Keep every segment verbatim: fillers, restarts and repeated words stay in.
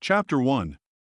Chapter one.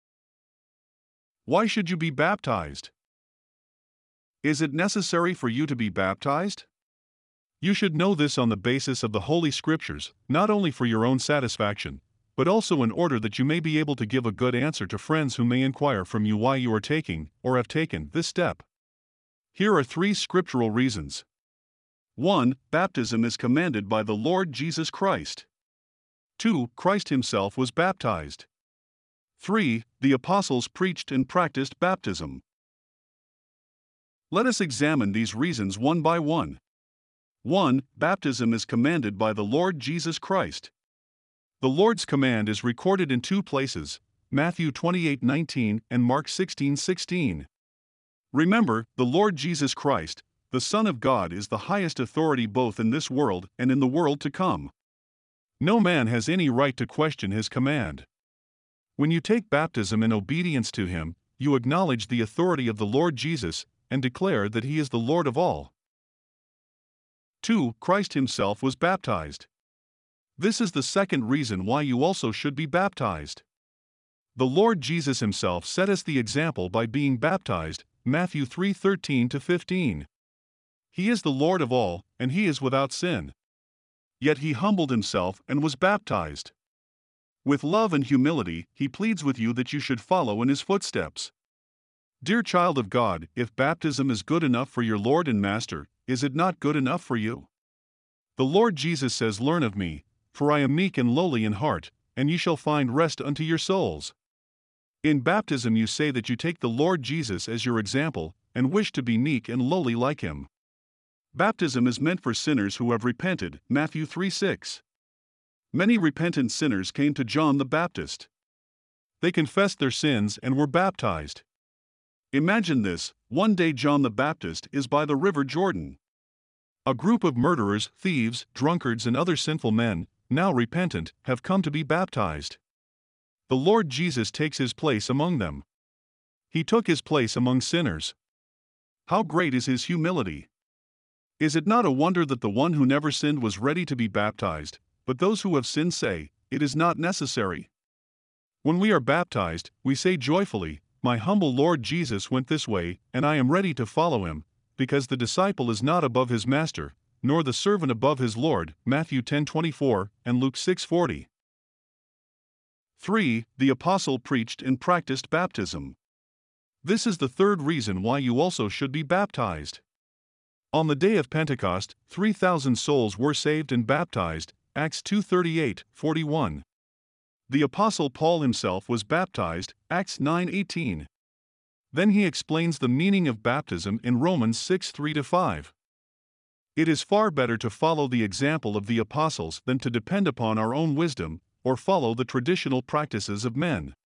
Why should you be baptized? Is it necessary for you to be baptized? You should know this on the basis of the Holy Scriptures, not only for your own satisfaction, but also in order that you may be able to give a good answer to friends who may inquire from you why you are taking, or have taken, this step. Here are three scriptural reasons. one. Baptism is commanded by the Lord Jesus Christ. two. Christ himself was baptized. three. The apostles preached and practiced baptism. Let us examine these reasons one by one. one. Baptism is commanded by the Lord Jesus Christ. The Lord's command is recorded in two places, Matthew twenty-eight nineteen and Mark sixteen sixteen. Remember, the Lord Jesus Christ, the Son of God, is the highest authority both in this world and in the world to come. No man has any right to question his command. When you take baptism in obedience to him, you acknowledge the authority of the Lord Jesus and declare that he is the Lord of all. two. Christ himself was baptized. This is the second reason why you also should be baptized. The Lord Jesus himself set us the example by being baptized, Matthew three thirteen to fifteen. He is the Lord of all, and he is without sin. Yet he humbled himself and was baptized. With love and humility, he pleads with you that you should follow in his footsteps. Dear child of God, if baptism is good enough for your Lord and Master, is it not good enough for you? The Lord Jesus says, "Learn of me, for I am meek and lowly in heart, and ye shall find rest unto your souls." In baptism you say that you take the Lord Jesus as your example, and wish to be meek and lowly like him. Baptism is meant for sinners who have repented, Matthew three six. Many repentant sinners came to John the Baptist. They confessed their sins and were baptized. Imagine this: one day John the Baptist is by the river Jordan. A group of murderers, thieves, drunkards and other sinful men, now repentant, have come to be baptized. The Lord Jesus takes his place among them. He took his place among sinners. How great is his humility! Is it not a wonder that the one who never sinned was ready to be baptized, but those who have sinned say, "It is not necessary"? When we are baptized, we say joyfully, "My humble Lord Jesus went this way, and I am ready to follow him," because the disciple is not above his master, nor the servant above his Lord, Matthew ten twenty-four and Luke six forty. three. The apostle preached and practiced baptism. This is the third reason why you also should be baptized. On the day of Pentecost, three thousand souls were saved and baptized, Acts two thirty-eight forty-one. The apostle Paul himself was baptized, Acts nine eighteen. Then he explains the meaning of baptism in Romans six three to five. It is far better to follow the example of the apostles than to depend upon our own wisdom, or follow the traditional practices of men.